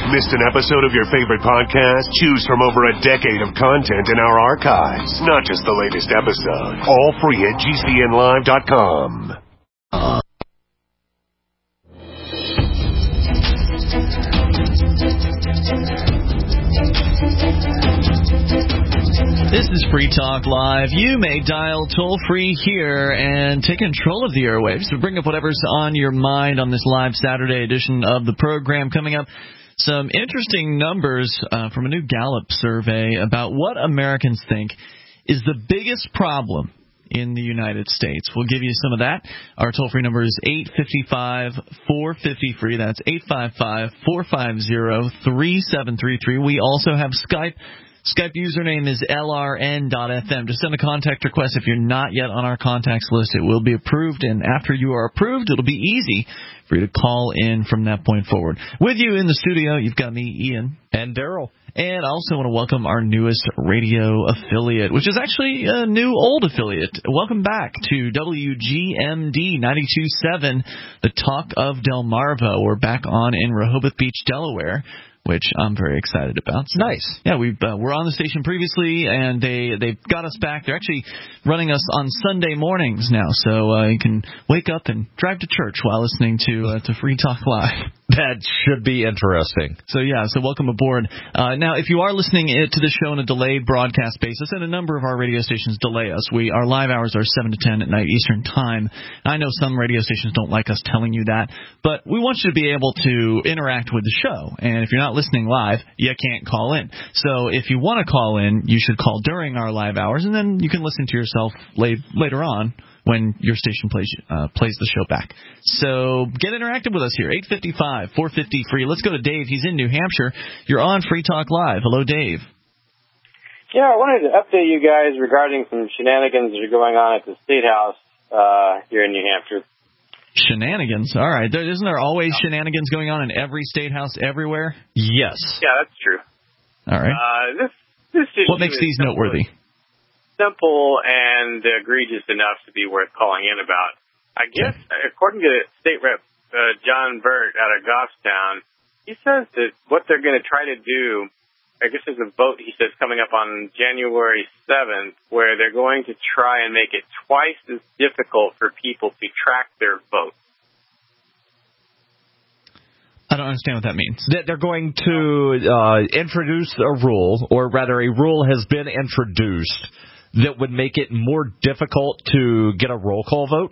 Missed an episode of your favorite podcast? Choose from over a decade of content in our archives, not just the latest episode. All free at GCNlive.com. This is Free Talk Live. You may dial toll-free here and take control of the airwaves to bring up whatever's on your mind on this live Saturday edition of the program. Coming up, some interesting numbers from a new Gallup survey about what Americans think is the biggest problem in the United States. We'll give you some of that. Our toll-free number is 855-450-FREE. That's 855-450-3733. We also have Skype. Skype username is LRN.FM. Just send a contact request. If you're not yet on our contacts list, it will be approved. And after you are approved, it'll be easy for you to call in from that point forward. With you in the studio, you've got me, Ian. And Daryl. And I also want to welcome our newest radio affiliate, which is actually a new old affiliate. Welcome back to WGMD 92.7, the Talk of Delmarva. We're back on in Rehoboth Beach, Delaware, which I'm very excited about. It's nice. Yeah, we're on the station previously, and they've got us back. They're actually running us on Sunday mornings now, so you can wake up and drive to church while listening to Free Talk Live. That should be interesting. So welcome aboard. Now, if you are listening to the show on a delayed broadcast basis, and a number of our radio stations delay us, our live hours are 7 to 10 at night Eastern Time. I know some radio stations don't like us telling you that, but we want you to be able to interact with the show. And if you're not listening live, you can't call in. So if you want to call in, you should call during our live hours, and then you can listen to yourself later on when your station plays the show back. So get interactive with us here, 855-450-FREE. Let's go to Dave. He's in New Hampshire. You're on Free Talk Live. Hello, Dave. Yeah, I wanted to update you guys regarding some shenanigans that are going on at the State House here in New Hampshire. Shenanigans? All right. Isn't there always shenanigans going on in every State House everywhere? Yes. Yeah, that's true. All right. This what makes these noteworthy? Simple and egregious enough to be worth calling in about. I guess, according to State Rep John Burt out of Goffstown, he says that what they're going to try to do, I guess there's a vote, he says, coming up on January 7th, where they're going to try and make it twice as difficult for people to track their vote. I don't understand what that means. That they're going to introduce a rule, or rather a rule has been introduced that would make it more difficult to get a roll call vote?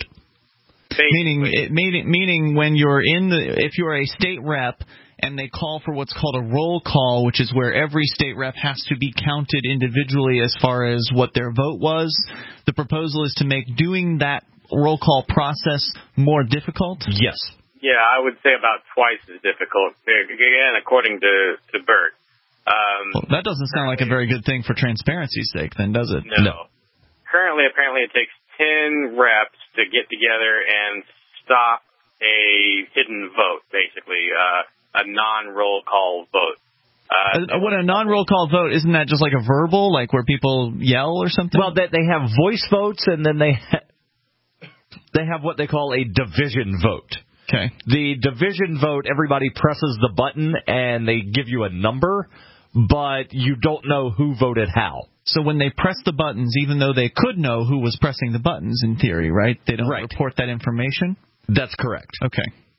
Meaning when you're if you're a state rep and they call for what's called a roll call, which is where every state rep has to be counted individually as far as what their vote was, the proposal is to make doing that roll call process more difficult? Yes. Yeah, I would say about twice as difficult, again, according to Burt. Well, that doesn't sound like a very good thing for transparency's sake, then, does it? No. Currently, apparently, it takes 10 reps to get together and stop a hidden vote, basically, a non-roll call vote. When a non-roll call vote, isn't that just like a verbal, like where people yell or something? Well, they have voice votes, and then they have what they call a division vote. Okay. The division vote, everybody presses the button, and they give you a number, but you don't know who voted how. So when they press the buttons, even though they could know who was pressing the buttons in theory, right? They don't report that information? That's correct. Okay.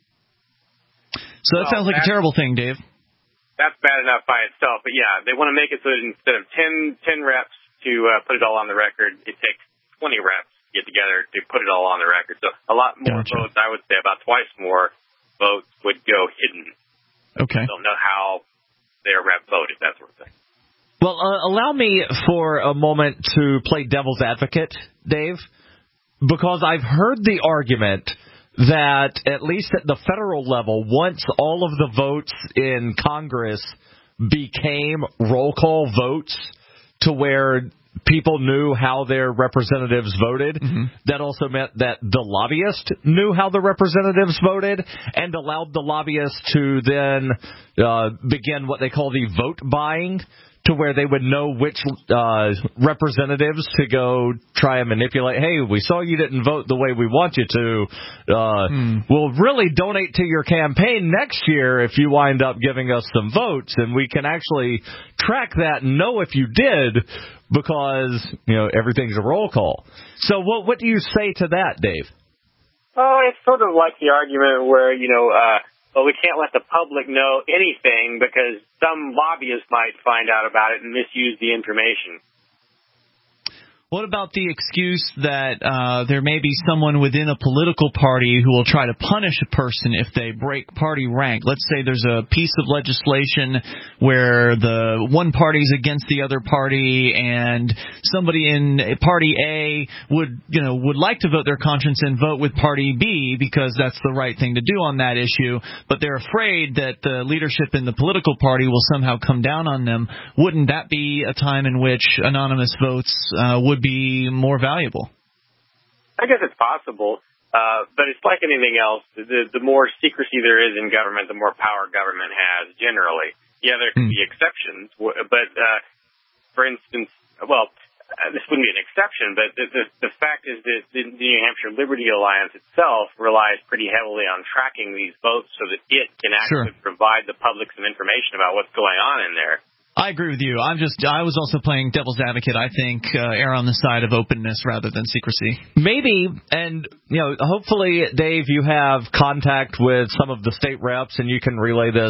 So that sounds like a terrible thing, Dave. That's bad enough by itself, but yeah, they want to make it so that instead of 10 reps to put it all on the record, it takes 20 reps to get together to put it all on the record. So a lot more votes, I would say about twice more votes would go hidden. Okay. Don't know how their rep voted, that sort of thing. Well, allow me for a moment to play devil's advocate, Dave, because I've heard the argument that at least at the federal level, once all of the votes in Congress became roll call votes to where people knew how their representatives voted, that also meant that the lobbyist knew how the representatives voted and allowed the lobbyists to then begin what they call the vote buying to where they would know which representatives to go try and manipulate. Hey, we saw you didn't vote the way we want you to. We'll really donate to your campaign next year if you wind up giving us some votes, and we can actually track that and know if you did because, everything's a roll call. So what do you say to that, Dave? Oh, it's sort of like the argument where, we can't let the public know anything because some lobbyist might find out about it and misuse the information. What about the excuse that there may be someone within a political party who will try to punish a person if they break party rank? Let's say there's a piece of legislation where the one party's against the other party, and somebody in Party A would like to vote their conscience and vote with Party B because that's the right thing to do on that issue, but they're afraid that the leadership in the political party will somehow come down on them. Wouldn't that be a time in which anonymous votes would be more valuable? I guess it's possible, but it's like anything else. The more secrecy there is in government, the more power government has generally. Yeah, there can be exceptions, but for instance, this wouldn't be an exception, but the fact is that the New Hampshire Liberty Alliance itself relies pretty heavily on tracking these votes so that it can actually provide the public some information about what's going on in there. I agree with you. I was also playing devil's advocate. I think err on the side of openness rather than secrecy. Maybe, and hopefully, Dave, you have contact with some of the state reps, and you can relay this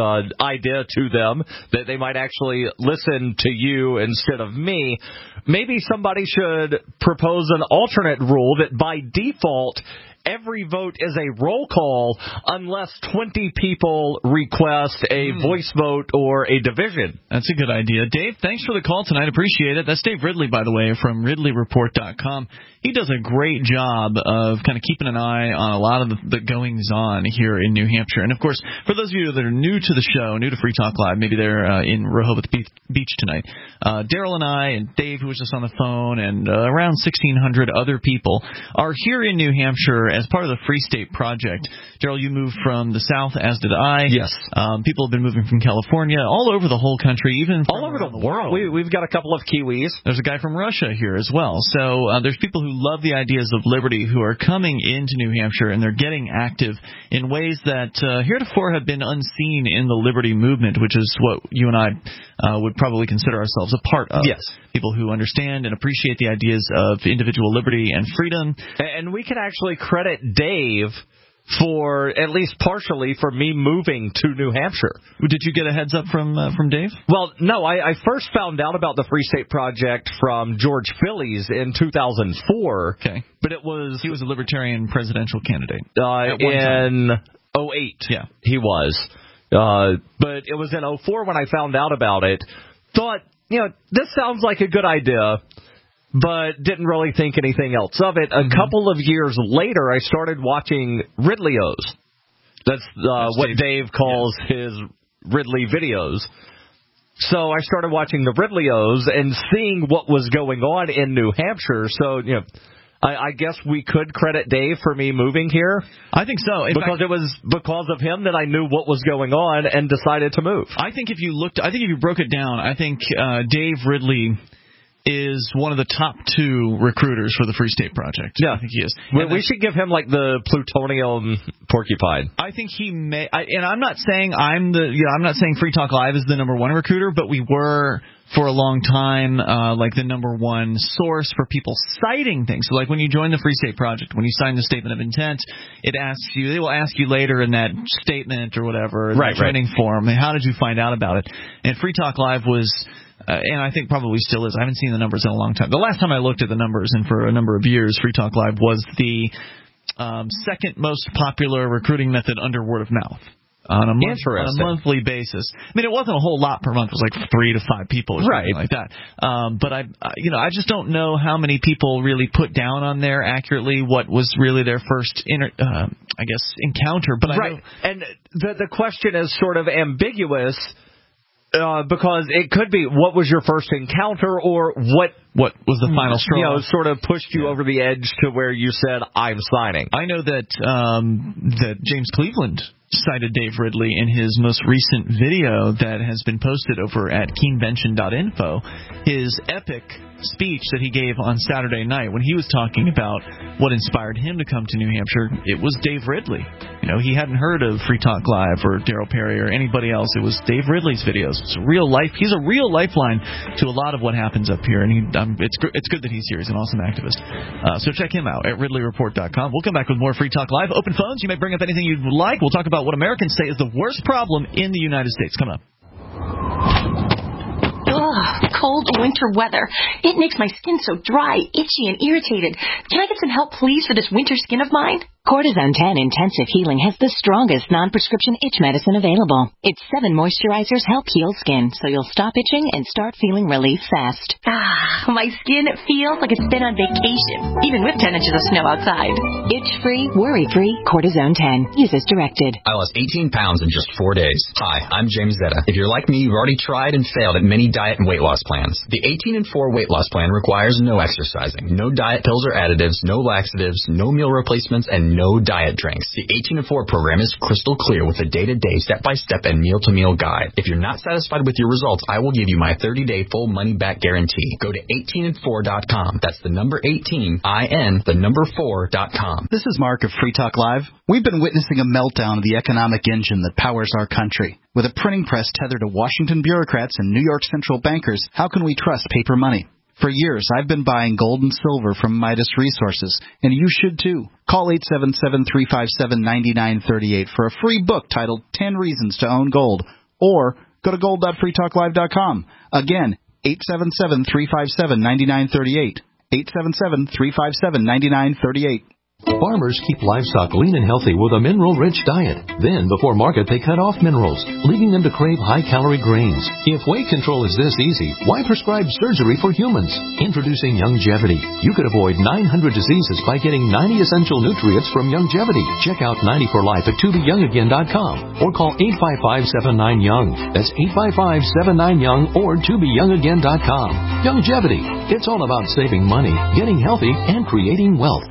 idea to them that they might actually listen to you instead of me. Maybe somebody should propose an alternate rule that by default every vote is a roll call unless 20 people request a voice vote or a division. That's a good idea. Dave, thanks for the call tonight. Appreciate it. That's Dave Ridley, by the way, from RidleyReport.com. He does a great job of kind of keeping an eye on a lot of the goings-on here in New Hampshire. And, of course, for those of you that are new to the show, new to Free Talk Live, maybe they're in Rehoboth Beach tonight, Daryl and I and Dave, who was just on the phone, and around 1,600 other people are here in New Hampshire as part of the Free State Project. Daryl, you moved from the South, as did I. Yes. People have been moving from California, all over the whole country, even all over the world. We've got a couple of Kiwis. There's a guy from Russia here as well. So there's people who love the ideas of liberty who are coming into New Hampshire, and they're getting active in ways that heretofore have been unseen in the liberty movement, which is what you and I would probably consider ourselves a part of. Yes. People who understand and appreciate the ideas of individual liberty and freedom. And we can actually credit Dave for, at least partially, for me moving to New Hampshire. Did you get a heads up from Dave? Well, no. I first found out about the Free State Project from George Phillies in 2004. Okay. But he was a libertarian presidential candidate. In 2008. Yeah. He was. But it was in 2004 when I found out about it. Thought, this sounds like a good idea, but didn't really think anything else of it. A couple of years later, I started watching Ridley-O's. That's what Dave calls his Ridley videos. So I started watching the Ridley-O's and seeing what was going on in New Hampshire. So, I guess we could credit Dave for me moving here. I think so. It was because of him that I knew what was going on and decided to move. I think if you broke it down, I think Dave Ridley is one of the top 2 recruiters for the Free State Project. Yeah, I think he is. We should give him like the plutonium porcupine. I think he may. And I'm not saying I'm not saying Free Talk Live is the number 1 recruiter, but we were for a long time like the number 1 source for people citing things. So like when you join the Free State Project, when you sign the statement of intent, they will ask you later in that statement or whatever, in the training form, how did you find out about it? And Free Talk Live was. And I think probably still is. I haven't seen the numbers in a long time. The last time I looked at the numbers, and for a number of years, Free Talk Live was the second most popular recruiting method under word of mouth on a monthly basis. I mean, it wasn't a whole lot per month. It was like 3 to 5 people or something like that. But I just don't know how many people really put down on there accurately what was really their first encounter. But and the question is sort of ambiguous. Because it could be what was your first encounter or what was the final straw. Sort of pushed you over the edge to where you said, I'm signing. I know that James Cleveland cited Dave Ridley in his most recent video that has been posted over at keenvention.info, his epic speech that he gave on Saturday night when he was talking about what inspired him to come to New Hampshire. It was Dave Ridley. You know, he hadn't heard of Free Talk Live or Daryl Perry or anybody else. It was Dave Ridley's videos. It's a real life. He's a real lifeline to a lot of what happens up here, and it's good that he's here. He's an awesome activist. So check him out at RidleyReport.com. We'll come back with more Free Talk Live. Open phones. You may bring up anything you'd like. We'll talk about what Americans say is the worst problem in the United States. Coming up. Ugh, cold winter weather. It makes my skin so dry, itchy, and irritated. Can I get some help, please, for this winter skin of mine? Cortisone 10 Intensive Healing has the strongest non-prescription itch medicine available. Its 7 moisturizers help heal skin, so you'll stop itching and start feeling relief fast. Ah, my skin feels like it's been on vacation, even with 10 inches of snow outside. Itch-free, worry-free, Cortisone 10. Use as directed. I lost 18 pounds in just 4 days. Hi, I'm James Zetta. If you're like me, you've already tried and failed at many diet and weight loss plans. The 18 and 4 weight loss plan requires no exercising, no diet pills or additives, no laxatives, no meal replacements, and no diet drinks. The 18 and 4 program is crystal clear with a day-to-day, step-by-step, and meal-to-meal guide. If you're not satisfied with your results, I will give you my 30-day full money-back guarantee. Go to 18and4.com. That's the number 18, I-N, the number 4.com. This is Mark of Free Talk Live. We've been witnessing a meltdown of the economic engine that powers our country. With a printing press tethered to Washington bureaucrats and New York central bankers, how can we trust paper money? For years, I've been buying gold and silver from Midas Resources, and you should too. Call 877-357-9938 for a free book titled 10 Reasons to Own Gold, or go to gold.freetalklive.com. Again, 877-357-9938. 877-357-9938. Farmers keep livestock lean and healthy with a mineral-rich diet. Then, before market, they cut off minerals, leaving them to crave high-calorie grains. If weight control is this easy, why prescribe surgery for humans? Introducing Youngevity. You could avoid 900 diseases by getting 90 essential nutrients from Youngevity. Check out 90 for Life at tobeyoungagain.com or call 855-79-YOUNG. That's 855-79-YOUNG or tobeyoungagain.com. Youngevity. It's all about saving money, getting healthy, and creating wealth.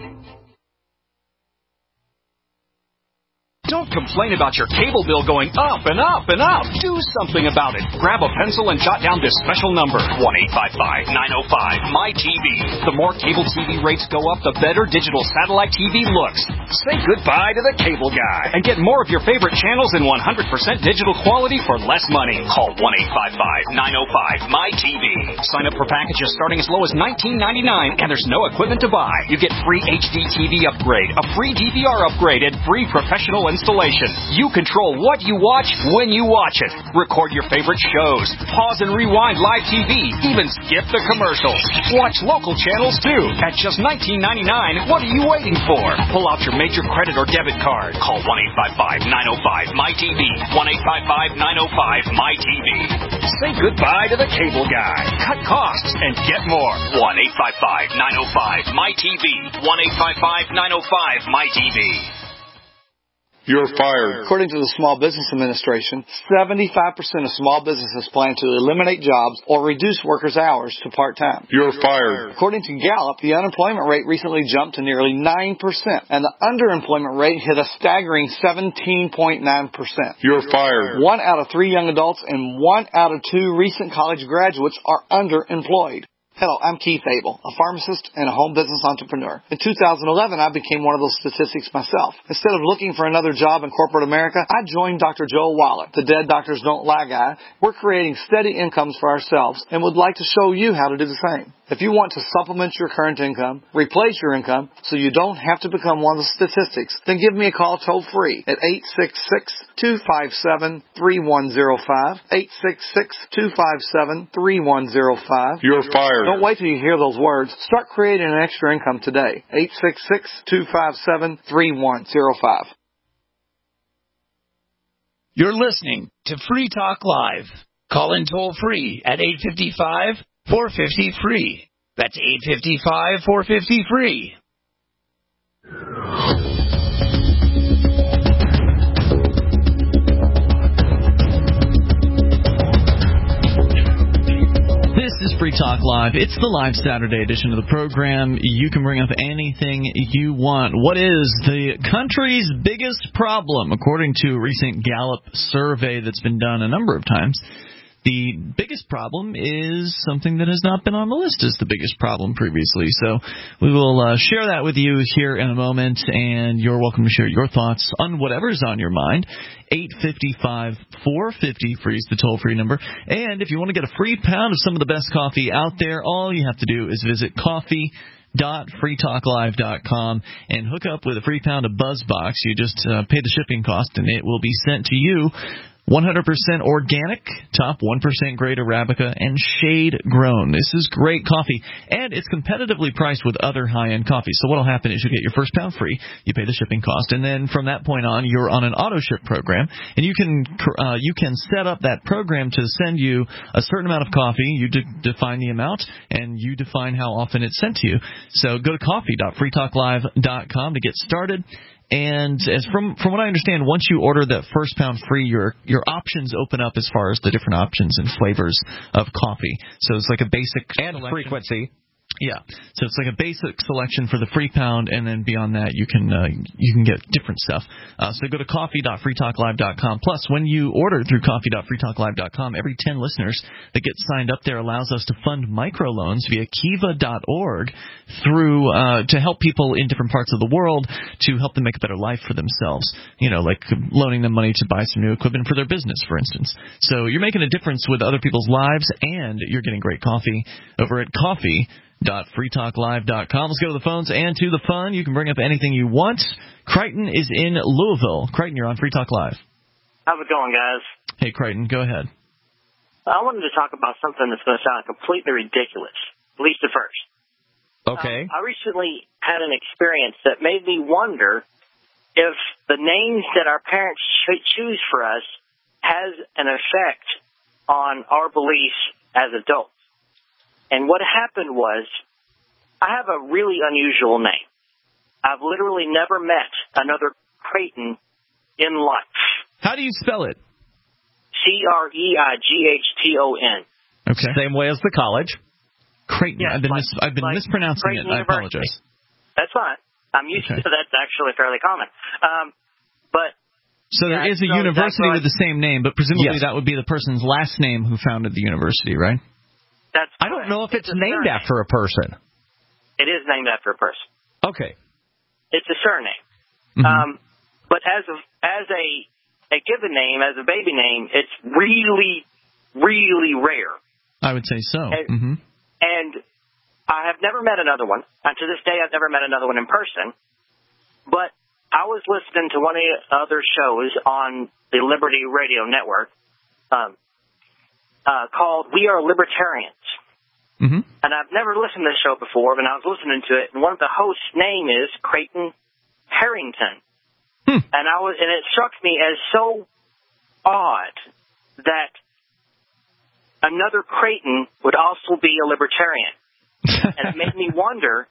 Don't complain about your cable bill going up and up and up. Do something about it. Grab a pencil and jot down this special number, 1-855-905-MY-TV. The more cable TV rates go up, the better digital satellite TV looks. Say goodbye to the cable guy and get more of your favorite channels in 100% digital quality for less money. Call 1-855-905-MY-TV. Sign up for packages starting as low as $19.99, and there's no equipment to buy. You get free HD TV upgrade, a free DVR upgrade, and free professional installation. You control what you watch when you watch it. Record your favorite shows. Pause and rewind live TV. Even skip the commercials. Watch local channels too. At just $19.99, what are you waiting for? Pull out your major credit or debit card. Call 1-855-905-MY-TV. 1-855-905-MY-TV. Say goodbye to the cable guy. Cut costs and get more. 1-855-905-MY-TV. 1-855-905-MY-TV. You're fired. According to the Small Business Administration, 75% of small businesses plan to eliminate jobs or reduce workers' hours to part-time. You're fired. According to Gallup, the unemployment rate recently jumped to nearly 9%, and the underemployment rate hit a staggering 17.9%. You're fired. 1 out of 3 young adults and 1 out of 2 recent college graduates are underemployed. Hello, I'm Keith Abel, a pharmacist and a home business entrepreneur. In 2011, I became one of those statistics myself. Instead of looking for another job in corporate America, I joined Dr. Joel Wallach, the Dead Doctors Don't Lie guy. We're creating steady incomes for ourselves and would like to show you how to do the same. If you want to supplement your current income, replace your income, so you don't have to become one of the statistics, then give me a call toll-free at 866-257-3105, 866-257-3105. You're fired. Don't wait till you hear those words. Start creating an extra income today. 866-257-3105. You're listening to Free Talk Live. Call in toll-free at 855-450-FREE. That's 855-450-FREE. This is Free Talk Live. It's the live Saturday edition of the program. You can bring up anything you want. What is the country's biggest problem? According to a recent Gallup survey that's been done a number of times, the biggest problem is something that has not been on the list as the biggest problem previously. So we will share that with you here in a moment, and you're welcome to share your thoughts on whatever's on your mind. 855-450 freeze the toll-free number. And if you want to get a free pound of some of the best coffee out there, all you have to do is visit coffee.freetalklive.com and hook up with a free pound of BuzzBox. You just pay the shipping cost, and it will be sent to you. 100% organic, top 1% grade Arabica, and shade grown. This is great coffee, and it's competitively priced with other high-end coffees. So what will happen is you get your first pound free, you pay the shipping cost, and then from that point on, you're on an auto-ship program, and you can set up that program to send you a certain amount of coffee. You define the amount, and you define how often it's sent to you. So go to coffee.freetalklive.com to get started. And as from what I understand, once you order that first pound free, your options open up as far as the different options and flavors of coffee. So it's like a basic and selection. Frequency. Yeah, so it's like a basic selection for the free pound, and then beyond that, you can get different stuff. So go to coffee.freetalklive.com. Plus, when you order through coffee.freetalklive.com, every 10 listeners that get signed up there allows us to fund microloans via kiva.org through to help people in different parts of the world to help them make a better life for themselves. You know, like loaning them money to buy some new equipment for their business, for instance. So you're making a difference with other people's lives, and you're getting great coffee over at coffee.freetalklive.com. Let's go to the phones and to the fun. You can bring up anything you want. Crichton is in Louisville. Crichton, you're on Free Talk Live. How's it going, guys? Hey, Crichton, go ahead. I wanted to talk about something that's going to sound completely ridiculous, at least at first. Okay. I recently had an experience that made me wonder if the names that our parents choose for us has an effect on our beliefs as adults. And what happened was, I have a really unusual name. I've literally never met another Creighton in life. How do you spell it? Creighton. Okay. Same way as the college. Creighton. Yeah, I've been mispronouncing Creighton it. I apologize. That's fine. I'm used to that's actually fairly common. So there is a university with the same name, but presumably that would be the person's last name who founded the university, right? I don't know if it's named after a person. It is named after a person. Okay. It's a surname. Mm-hmm. But as a given name, as a baby name, it's really, really rare. I would say so. And I have never met another one. And to this day, I've never met another one in person. But I was listening to one of the other shows on the Liberty Radio Network called We Are Libertarians. Mm-hmm. And I've never listened to this show before, but I was listening to it, and one of the hosts' name is Creighton Harrington. And it struck me as so odd that another Creighton would also be a libertarian. And it made me wonder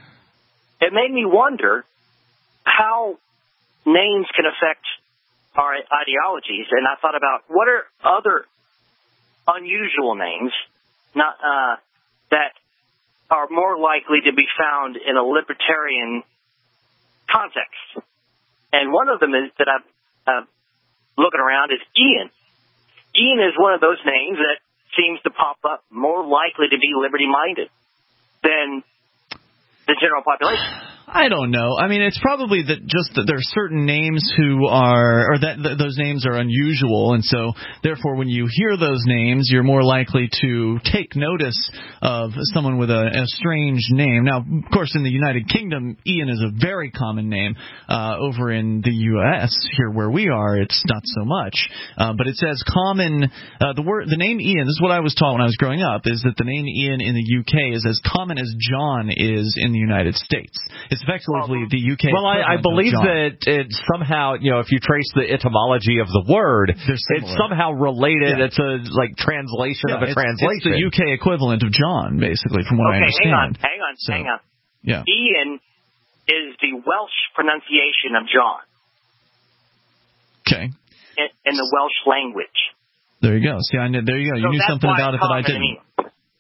how names can affect our ideologies. And I thought about what are other unusual names that are more likely to be found in a libertarian context. And one of them is that I'm looking around is Ian. Ian is one of those names that seems to pop up more likely to be liberty-minded than the general population. I don't know. I mean, it's probably that there are certain names those names are unusual, and so therefore when you hear those names, you're more likely to take notice of someone with a strange name. Now, of course, in the United Kingdom, Ian is a very common name. Over in the U.S., here where we are, it's not so much. But it says common. The name Ian. This is what I was taught when I was growing up. Is that the name Ian in the UK is as common as John is in the United States. It's effectively the UK. Well, I believe that it somehow, if you trace the etymology of the word, it's somehow related. Yeah. It's a translation of a translation. It's the UK equivalent of John, basically, from what I understand. Hang on. Yeah. Ian is the Welsh pronunciation of John. Okay. In the Welsh language. There you go. See, there you go. You knew something about it that I didn't.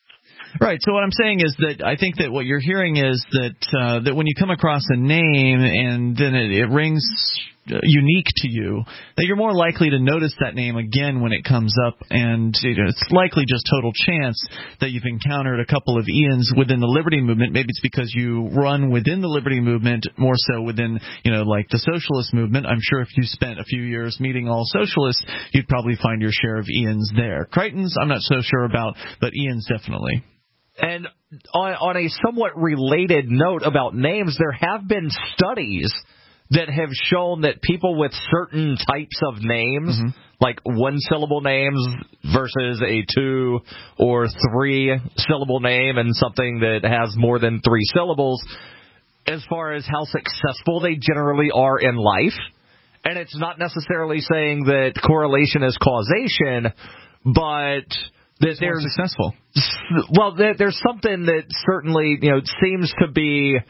Right. So what I'm saying is that I think that what you're hearing is that when you come across a name and then it rings unique to you, that you're more likely to notice that name again when it comes up, and it's likely just total chance that you've encountered a couple of Ians within the Liberty Movement. Maybe it's because you run within the Liberty Movement more so within, like the socialist movement. I'm sure if you spent a few years meeting all socialists, you'd probably find your share of Ians there. Crichtons, I'm not so sure about, but Ians definitely. And on a somewhat related note about names, there have been studies that have shown that people with certain types of names, like one-syllable names versus a 2 or 3-syllable name and something that has more than 3 syllables, as far as how successful they generally are in life. And it's not necessarily saying that correlation is causation, but that there's successful. Well, there's something that certainly seems to be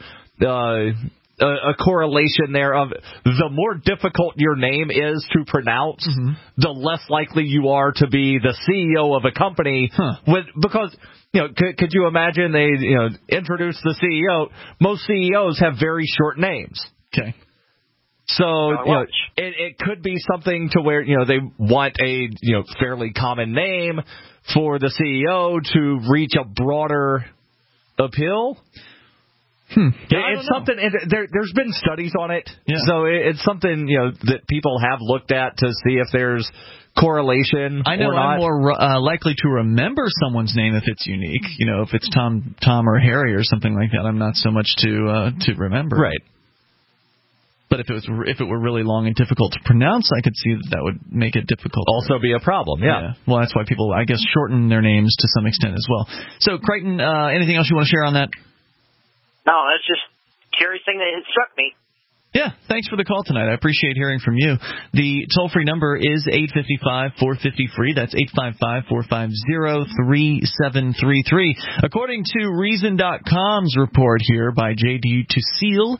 a correlation there of the more difficult your name is to pronounce, the less likely you are to be the CEO of a company. Because could you imagine they introduce the CEO? Most CEOs have very short names. Okay. So it could be something to where they want a fairly common name for the CEO to reach a broader appeal. It's something. There's been studies on it, so it's something that people have looked at to see if there's correlation. I know or not. I'm more likely to remember someone's name if it's unique. If it's Tom or Harry or something like that, I'm not so much to remember. Right. But if it were really long and difficult to pronounce, I could see that would make it difficult. Also be a problem, yeah. Well, that's why people, I guess, shorten their names to some extent as well. So, Crichton, anything else you want to share on that? No, that's just a curious thing that struck me. Yeah, thanks for the call tonight. I appreciate hearing from you. The toll-free number is 855-450-FREE. That's 855-450-3733. According to Reason.com's report here by J.D. Tusil,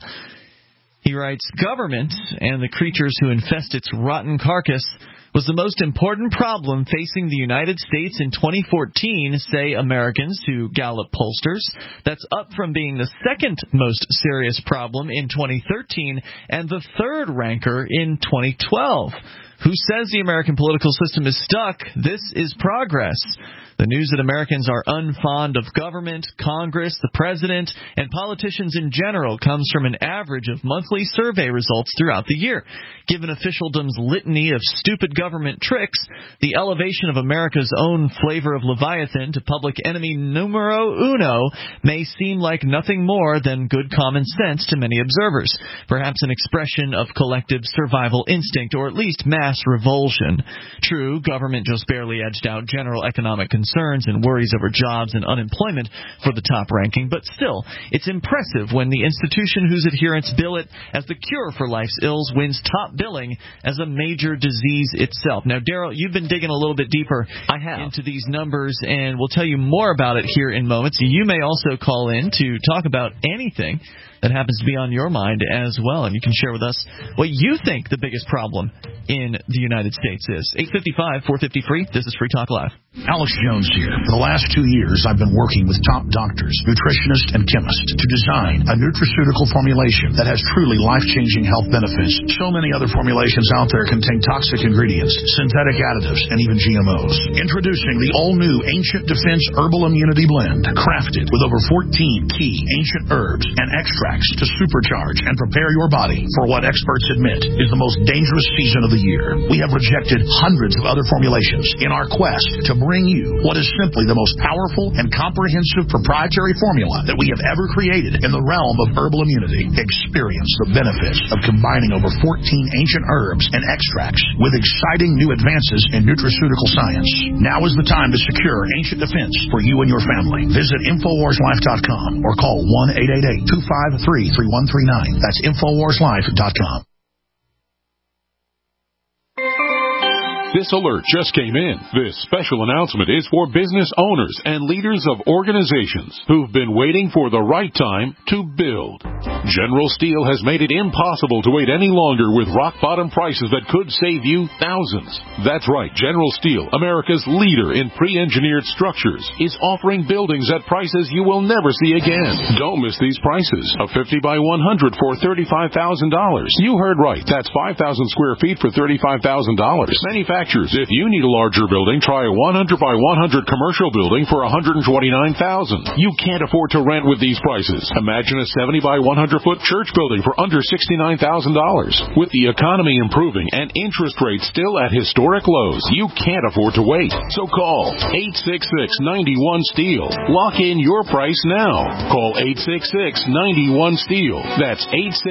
he writes, government and the creatures who infest its rotten carcass was the most important problem facing the United States in 2014, say Americans to Gallup pollsters. That's up from being the second most serious problem in 2013 and the third ranker in 2012. Who says the American political system is stuck? This is progress. The news that Americans are unfond of government, Congress, the president, and politicians in general comes from an average of monthly survey results throughout the year. Given officialdom's litany of stupid government tricks, the elevation of America's own flavor of Leviathan to public enemy numero uno may seem like nothing more than good common sense to many observers, perhaps an expression of collective survival instinct or at least mass revulsion. True, government just barely edged out general economic concerns and worries over jobs and unemployment for the top ranking, but still, it's impressive when the institution whose adherents bill it as the cure for life's ills wins top billing as a major disease itself. Now, Daryl, you've been digging a little bit deeper into these numbers, and we'll tell you more about it here in moments. You may also call in to talk about anything that happens to be on your mind as well, and you can share with us what you think the biggest problem in the United States is. 855-450-FREE. This is Free Talk Live. Alex Jones here. For the last 2 years, I've been working with top doctors, nutritionists, and chemists to design a nutraceutical formulation that has truly life-changing health benefits. So many other formulations out there contain toxic ingredients, synthetic additives, and even GMOs. Introducing the all-new Ancient Defense Herbal Immunity Blend, crafted with over 14 key ancient herbs and extracts to supercharge and prepare your body for what experts admit is the most dangerous season of the year. We have rejected hundreds of other formulations in our quest to bring you what is simply the most powerful and comprehensive proprietary formula that we have ever created in the realm of herbal immunity. Experience the benefits of combining over 14 ancient herbs and extracts with exciting new advances in nutraceutical science. Now is the time to secure Ancient Defense for you and your family. Visit InfoWarsLife.com or call 1-888-253-3139. That's InfoWarsLife.com. This alert just came in. This special announcement is for business owners and leaders of organizations who've been waiting for the right time to build. General Steel has made it impossible to wait any longer with rock-bottom prices that could save you thousands. That's right, General Steel, America's leader in pre-engineered structures, is offering buildings at prices you will never see again. Don't miss these prices. A 50 by 100 for $35,000. You heard right. That's 5,000 square feet for $35,000. Manufacturers, if you need a larger building, try a 100 by 100 commercial building for $129,000. You can't afford to rent with these prices. Imagine a 70 by 100 foot church building for under $69,000. With the economy improving and interest rates still at historic lows, you can't afford to wait. So call 866-91-STEEL. Lock in your price now. Call 866-91-STEEL. That's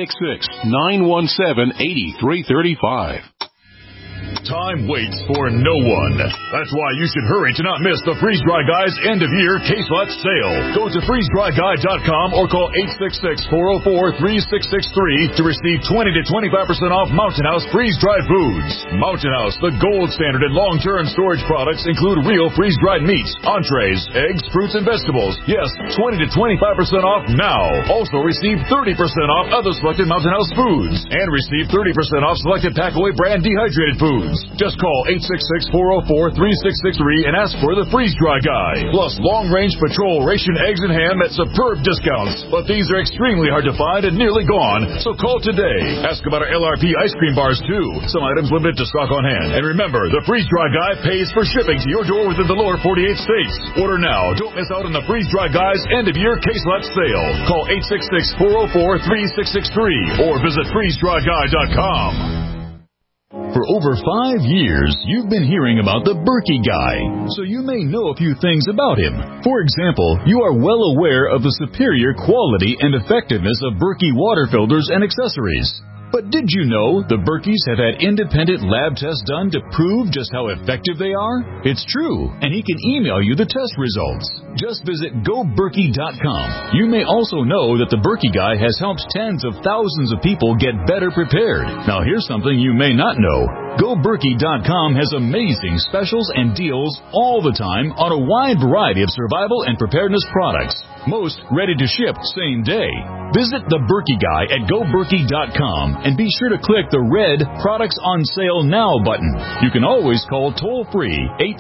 866-917-8335. Time waits for no one. That's why you should hurry to not miss the Freeze Dry Guy's end-of-year case lot sale. Go to freezedryguy.com or call 866-404-3663 to receive 20 to 25% off Mountain House freeze-dried foods. Mountain House, the gold standard in long-term storage products, include real freeze-dried meats, entrees, eggs, fruits, and vegetables. Yes, 20 to 25% off now. Also receive 30% off other selected Mountain House foods and receive 30% off selected Packaway brand dehydrated foods. Just call 866-404-3663 and ask for the Freeze Dry Guy. Plus long-range patrol ration eggs and ham at superb discounts. But these are extremely hard to find and nearly gone, so call today. Ask about our LRP ice cream bars, too. Some items limited to stock on hand. And remember, the Freeze Dry Guy pays for shipping to your door within the lower 48 states. Order now. Don't miss out on the Freeze Dry Guy's end-of-year case lot sale. Call 866-404-3663 or visit freezedryguy.com. For over 5 years, you've been hearing about the Berkey Guy, so you may know a few things about him. For example, you are well aware of the superior quality and effectiveness of Berkey water filters and accessories. But did you know the Berkeys have had independent lab tests done to prove just how effective they are? It's true, and he can email you the test results. Just visit GoBerkey.com. You may also know that the Berkey Guy has helped tens of thousands of people get better prepared. Now here's something you may not know. GoBerkey.com has amazing specials and deals all the time on a wide variety of survival and preparedness products. Most ready to ship same day. Visit the Berkey Guy at GoBerkey.com and be sure to click the red Products on Sale Now button. You can always call toll-free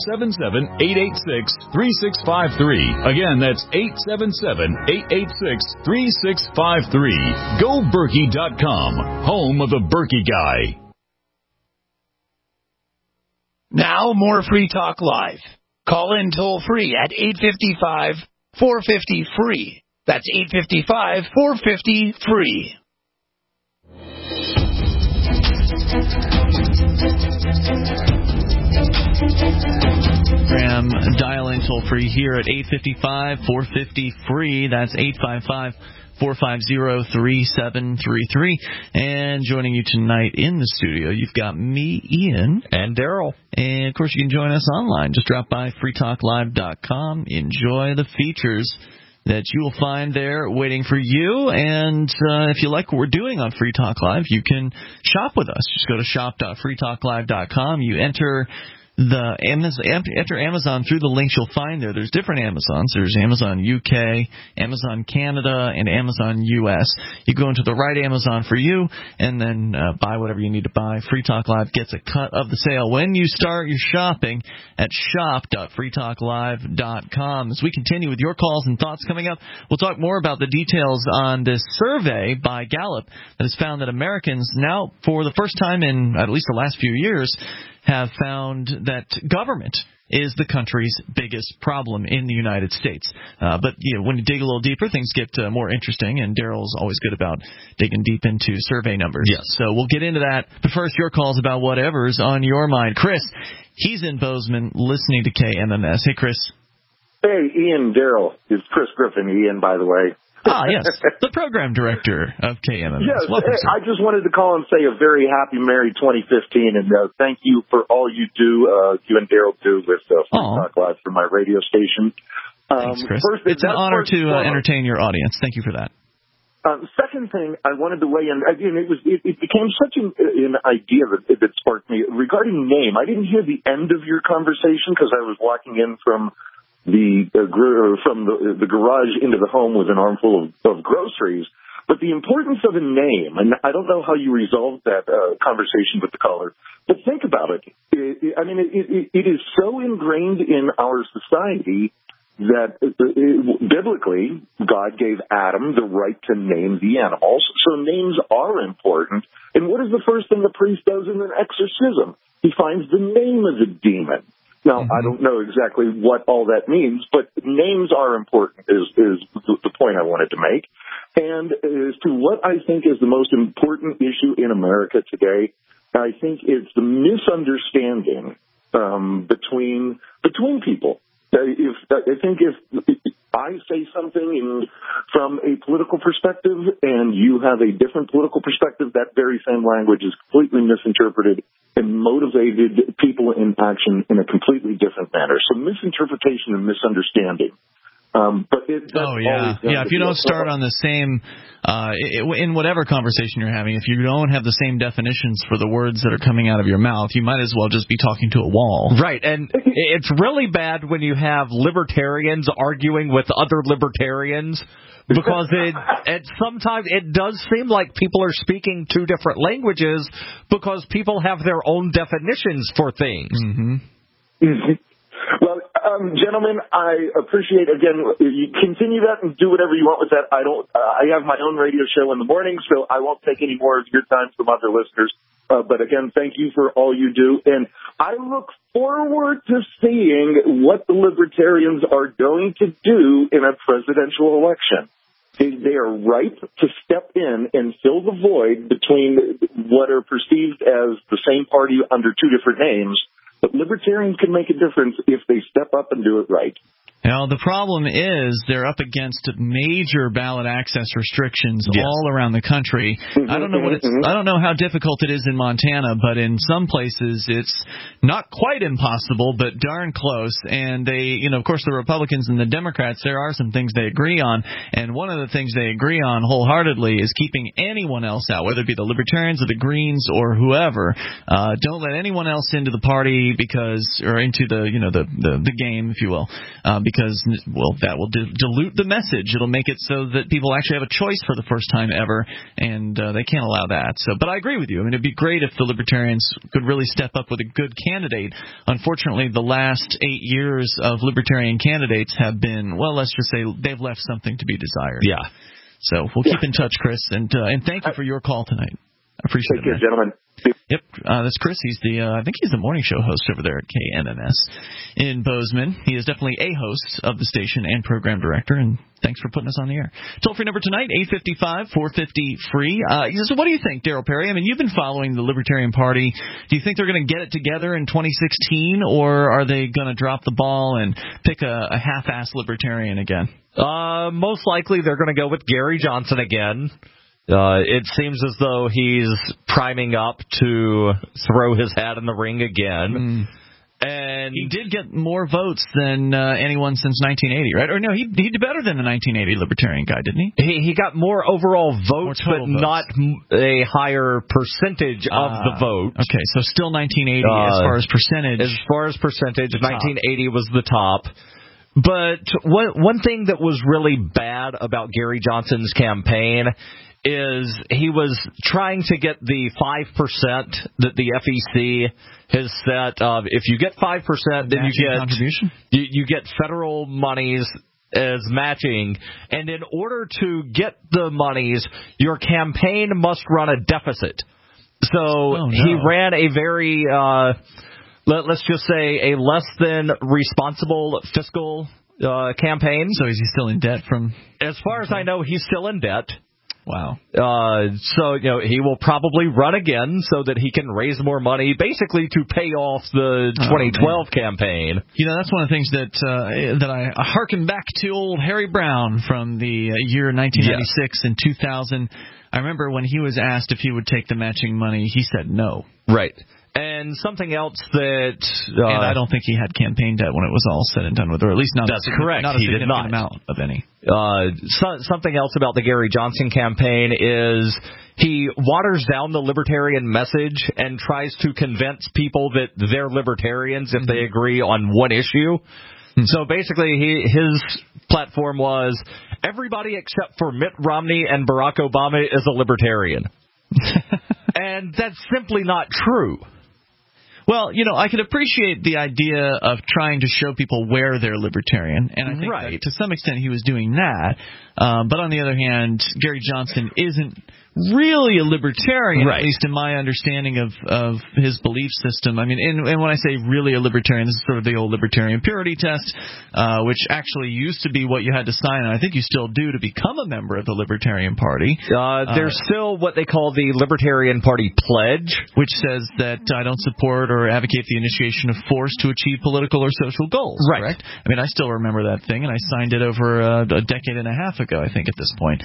877-886-3653. Again, that's 877-886-3653. GoBerkey.com, home of the Berkey Guy. Now, more Free Talk Live. Call in toll-free at 855-450-FREE. That's 855-450-FREE. Dial in toll-free here at 855-450-FREE. That's 855-450-3733. And joining you tonight in the studio, you've got me, Ian. And Daryl. And, of course, you can join us online. Just drop by freetalklive.com. Enjoy the features that you will find there waiting for you. And if you like what we're doing on Free Talk Live, you can shop with us. Just go to shop.freetalklive.com. You enter Amazon through the links you'll find there. There's different Amazons. There's Amazon UK, Amazon Canada, and Amazon US. You go into the right Amazon for you and then buy whatever you need to buy. Free Talk Live gets a cut of the sale when you start your shopping at shop.freetalklive.com. As we continue with your calls and thoughts coming up, we'll talk more about the details on this survey by Gallup that has found that Americans now, for the first time in at least the last few years, have found that government is the country's biggest problem in the United States. But when you dig a little deeper, things get more interesting, and Daryl's always good about digging deep into survey numbers. Yes. So we'll get into that. But first, your calls about whatever's on your mind. Chris, he's in Bozeman listening to KMMS. Hey, Chris. Hey, Ian, Daryl. It's Chris Griffin, Ian, by the way. Yes, the program director of KMMS. Yes, welcome, sir. I just wanted to call and say a very happy married 2015, and thank you for all you do, you and Daryl do with Free Talk Live for my radio station. Thanks, Chris. It's an honor to entertain your audience. Thank you for that. Second thing I wanted to weigh in, it became such an idea that sparked me regarding name. I didn't hear the end of your conversation because I was walking in from the garage into the home with an armful of groceries. But the importance of a name, and I don't know how you resolved that conversation with the caller, but think about it. It is so ingrained in our society that biblically, God gave Adam the right to name the animals, so names are important. And what is the first thing the priest does in an exorcism? He finds the name of the demon. Now, I don't know exactly what all that means, but names are important is the point I wanted to make. And as to what I think is the most important issue in America today, I think it's the misunderstanding between people. If I say something from a political perspective and you have a different political perspective, that very same language is completely misinterpreted and motivated people in action in a completely different manner. So misinterpretation and misunderstanding. If you don't start on the same, in whatever conversation you're having, if you don't have the same definitions for the words that are coming out of your mouth, you might as well just be talking to a wall. Right, and it's really bad when you have libertarians arguing with other libertarians, because sometimes it does seem like people are speaking two different languages because people have their own definitions for things. Well, gentlemen, I appreciate, again, you continue that and do whatever you want with that. I have my own radio show in the morning, so I won't take any more of your time from other listeners. But again, thank you for all you do. And I look forward to seeing what the libertarians are going to do in a presidential election. They are ripe to step in and fill the void between what are perceived as the same party under two different names. But libertarians can make a difference if they step up and do it right. Now, the problem is they're up against major ballot access restrictions all around the country. I don't know how difficult it is in Montana, but in some places it's not quite impossible, but darn close. And they, of course, the Republicans and the Democrats, there are some things they agree on. And one of the things they agree on wholeheartedly is keeping anyone else out, whether it be the Libertarians or the Greens or whoever. Don't let anyone else into the party or into the game, if you will. Because, that will dilute the message. It'll make it so that people actually have a choice for the first time ever, and they can't allow that. But I agree with you. It'd be great if the Libertarians could really step up with a good candidate. Unfortunately, the last 8 years of Libertarian candidates have been, let's just say they've left something to be desired. Yeah. So we'll keep in touch, Chris, and thank you for your call tonight. I appreciate it. Thank you, gentlemen. Yep, that's Chris. He's I think he's the morning show host over there at KNNS in Bozeman. He is definitely a host of the station and program director, and thanks for putting us on the air. Toll-free number tonight, 855-450-FREE. So what do you think, Daryl Perry? I mean, you've been following the Libertarian Party. Do you think they're going to get it together in 2016, or are they going to drop the ball and pick a half-assed Libertarian again? Most likely they're going to go with Gary Johnson again. It seems as though he's priming up to throw his hat in the ring again. And he did get more votes than anyone since 1980, right? Or no, he did better than the 1980 Libertarian guy, didn't he? He got more overall votes, but not a higher percentage of the vote. Okay, so still 1980 as far as percentage. As far as percentage, 1980 was the top. But one thing that was really bad about Gary Johnson's campaign is he was trying to get the 5% that the FEC has set. If you get 5%, then you get federal monies as matching. And in order to get the monies, your campaign must run a deficit. So he ran a very, let's just say, a less than responsible fiscal campaign. So is he still in debt from? As far as I know, he's still in debt. Wow. So he will probably run again so that he can raise more money, basically to pay off the 2012 campaign. That's one of the things that I hearken back to old Harry Brown from the year 1996 and 2000. I remember when he was asked if he would take the matching money, he said no. Right. And something else that... and I don't think he had campaign debt when it was all said and done with, or at least not that's correct. Not a significant amount of any. Something else about the Gary Johnson campaign is he waters down the libertarian message and tries to convince people that they're libertarians if they agree on one issue. So basically, his platform was everybody except for Mitt Romney and Barack Obama is a libertarian. And that's simply not true. Well, I could appreciate the idea of trying to show people where they're libertarian, and I think that to some extent he was doing that. But on the other hand, Gary Johnson isn't really a libertarian, at least in my understanding of his belief system. I mean, and when I say really a libertarian, this is sort of the old libertarian purity test, which actually used to be what you had to sign, and I think you still do to become a member of the Libertarian Party. There's still what they call the Libertarian Party Pledge, which says that I don't support or advocate the initiation of force to achieve political or social goals. Right. Correct? I mean, I still remember that thing, and I signed it over a decade and a half ago, I think, at this point.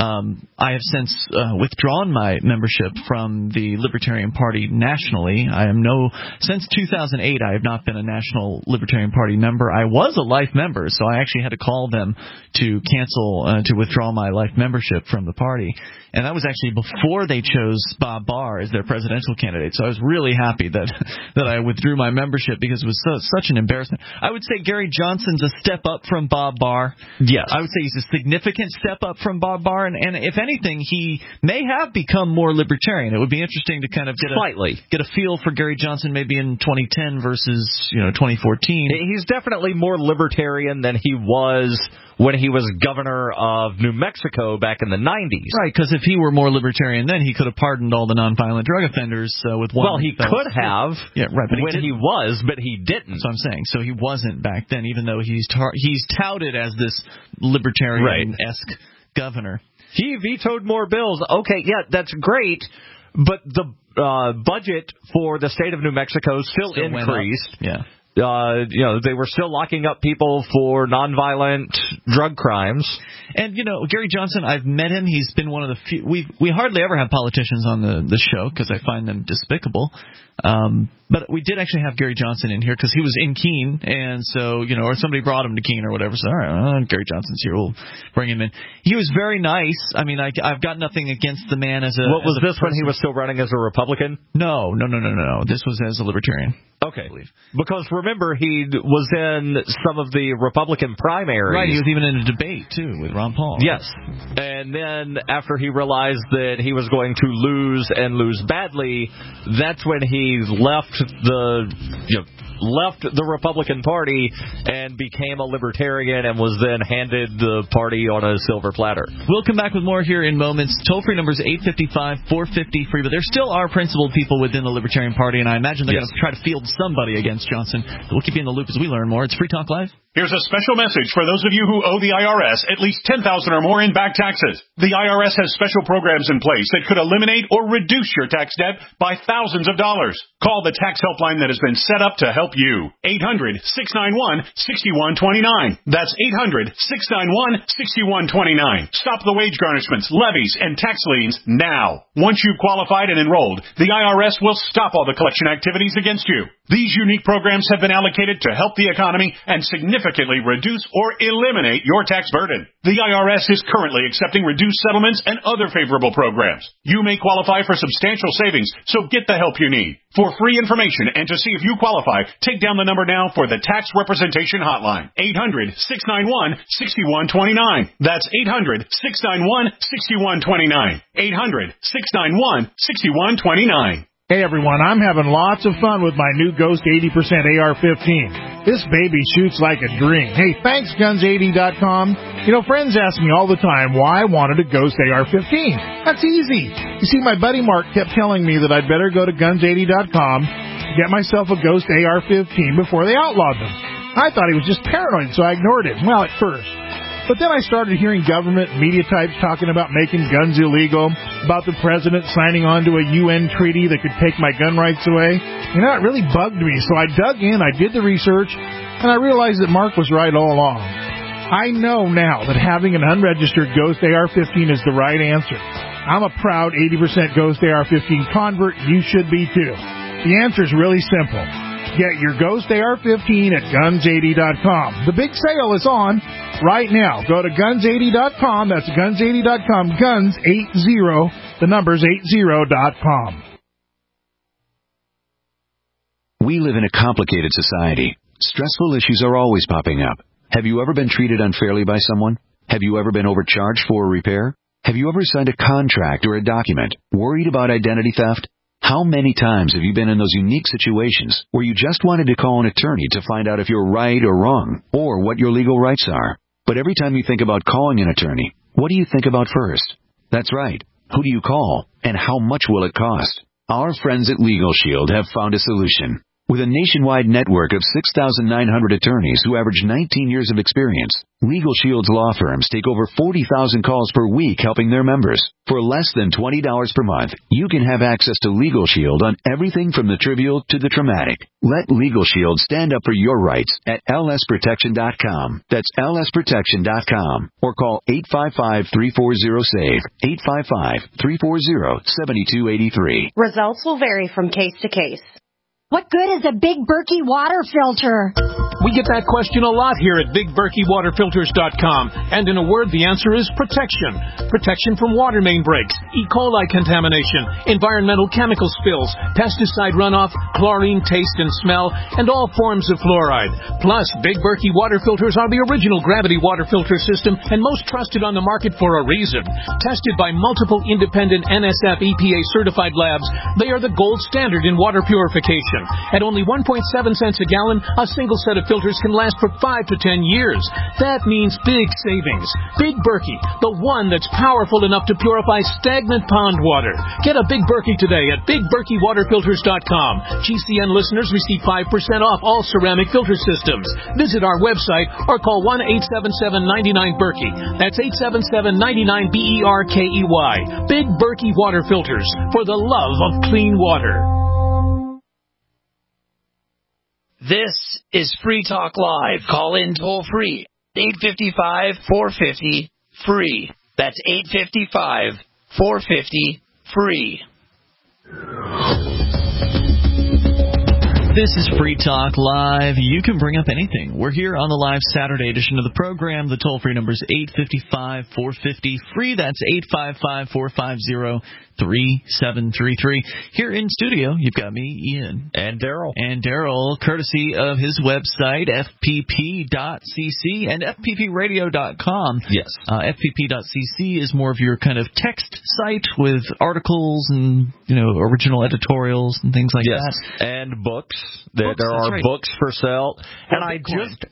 I have since withdrawn my membership from the Libertarian Party nationally. Since 2008, I have not been a National Libertarian Party member. I was a life member, so I actually had to call them to cancel, to withdraw my life membership from the party. And that was actually before they chose Bob Barr as their presidential candidate. So I was really happy that I withdrew my membership because it was such an embarrassment. I would say Gary Johnson's a step up from Bob Barr. Yes. I would say he's a significant step up from Bob Barr. And if anything, he may have become more libertarian. It would be interesting to kind of get a feel for Gary Johnson maybe in 2010 versus 2014. He's definitely more libertarian than he was when he was governor of New Mexico back in the 90s. Right, because if he were more libertarian then, he could have pardoned all the nonviolent drug offenders with one. Well, he could have. Yeah, right, but but he didn't. That's what I'm saying. So he wasn't back then, even though he's touted as this libertarian-esque governor. He vetoed more bills. Okay, yeah, that's great, but the budget for the state of New Mexico still increased. Yeah. They were still locking up people for nonviolent drug crimes. And, Gary Johnson, I've met him. He's been one of the few. We hardly ever have politicians on the show because I find them despicable. But we did actually have Gary Johnson in here because he was in Keene. And so, or somebody brought him to Keene or whatever. So, all right, Gary Johnson's here. We'll bring him in. He was very nice. I mean, I've got nothing against the man as a... What was this when he was still running as a Republican? No. This was as a Libertarian. Okay. Because remember, he was in some of the Republican primaries. Right, he was even in a debate, too, with Ron Paul. Yes. And then after he realized that he was going to lose and lose badly, that's when he left the Republican Party and became a libertarian and was then handed the party on a silver platter. We'll come back with more here in moments. Toll-free number is 855-450-FREE, but there still are principled people within the Libertarian Party, and I imagine they're going to try to field somebody against Johnson. We'll keep you in the loop as we learn more. It's Free Talk Live. Here's a special message for those of you who owe the IRS at least $10,000 or more in back taxes. The IRS has special programs in place that could eliminate or reduce your tax debt by thousands of dollars. Call the tax helpline that has been set up to help you. 800-691-6129. That's 800-691-6129. Stop the wage garnishments, levies, and tax liens now. Once you've qualified and enrolled, the IRS will stop all the collection activities against you. These unique programs have been allocated to help the economy and significantly reduce or eliminate your tax burden. The IRS is currently accepting reduced settlements and other favorable programs. You may qualify for substantial savings, so get the help you need. For free information and to see if you qualify, take down the number now for the Tax Representation Hotline. 800-691-6129. That's 800-691-6129. 800-691-6129. Hey everyone, I'm having lots of fun with my new Ghost 80% AR-15. This baby shoots like a dream. Hey, thanks Guns80.com. Friends ask me all the time why I wanted a Ghost AR-15. That's easy. You see, my buddy Mark kept telling me that I'd better go to Guns80.com, get myself a Ghost AR-15 before they outlawed them. I thought he was just paranoid, so I ignored it. Well, at first. But then I started hearing government media types talking about making guns illegal, about the president signing on to a UN treaty that could take my gun rights away. It really bugged me, so I dug in, I did the research, and I realized that Mark was right all along. I know now that having an unregistered Ghost AR-15 is the right answer. I'm a proud 80% Ghost AR-15 convert. You should be too. The answer is really simple. Get your Ghost AR-15 at Guns80.com. The big sale is on right now. Go to Guns80.com. That's Guns80.com. Guns80, the number's 80.com. We live in a complicated society. Stressful issues are always popping up. Have you ever been treated unfairly by someone? Have you ever been overcharged for a repair? Have you ever signed a contract or a document worried about identity theft? How many times have you been in those unique situations where you just wanted to call an attorney to find out if you're right or wrong, or what your legal rights are? But every time you think about calling an attorney, what do you think about first? That's right. Who do you call, and how much will it cost? Our friends at Legal Shield have found a solution. With a nationwide network of 6,900 attorneys who average 19 years of experience, Legal Shield's law firms take over 40,000 calls per week helping their members. For less than $20 per month, you can have access to Legal Shield on everything from the trivial to the traumatic. Let Legal Shield stand up for your rights at lsprotection.com. That's lsprotection.com. Or call 855-340-SAVE, 855-340-7283. Results will vary from case to case. What good is a Big Berkey water filter? We get that question a lot here at BigBerkeyWaterFilters.com. And in a word, the answer is protection. Protection from water main breaks, E. coli contamination, environmental chemical spills, pesticide runoff, chlorine taste and smell, and all forms of fluoride. Plus, Big Berkey water filters are the original gravity water filter system and most trusted on the market for a reason. Tested by multiple independent NSF EPA certified labs, they are the gold standard in water purification. At only 1.7 cents a gallon, a single set of filters can last for 5 to 10 years. That means big savings. Big Berkey, the one that's powerful enough to purify stagnant pond water. Get a Big Berkey today at BigBerkeyWaterFilters.com. GCN listeners receive 5% off all ceramic filter systems. Visit our website or call 1-877-99-BERKEY. That's 877-99-BERKEY. Big Berkey Water Filters, for the love of clean water. This is Free Talk Live. Call in toll free. 855-450-FREE. That's 855-450-FREE. This is Free Talk Live. You can bring up anything. We're here on the live Saturday edition of the program. The toll-free number is 855-450-FREE. That's 855-450-3733. Here in studio, you've got me, Ian. And Daryl. And Daryl, courtesy of his website, fpp.cc and fppradio.com. Yes. fpp.cc is more of your kind of text site with articles and, original editorials and things like that. And books. There are books for sale. And I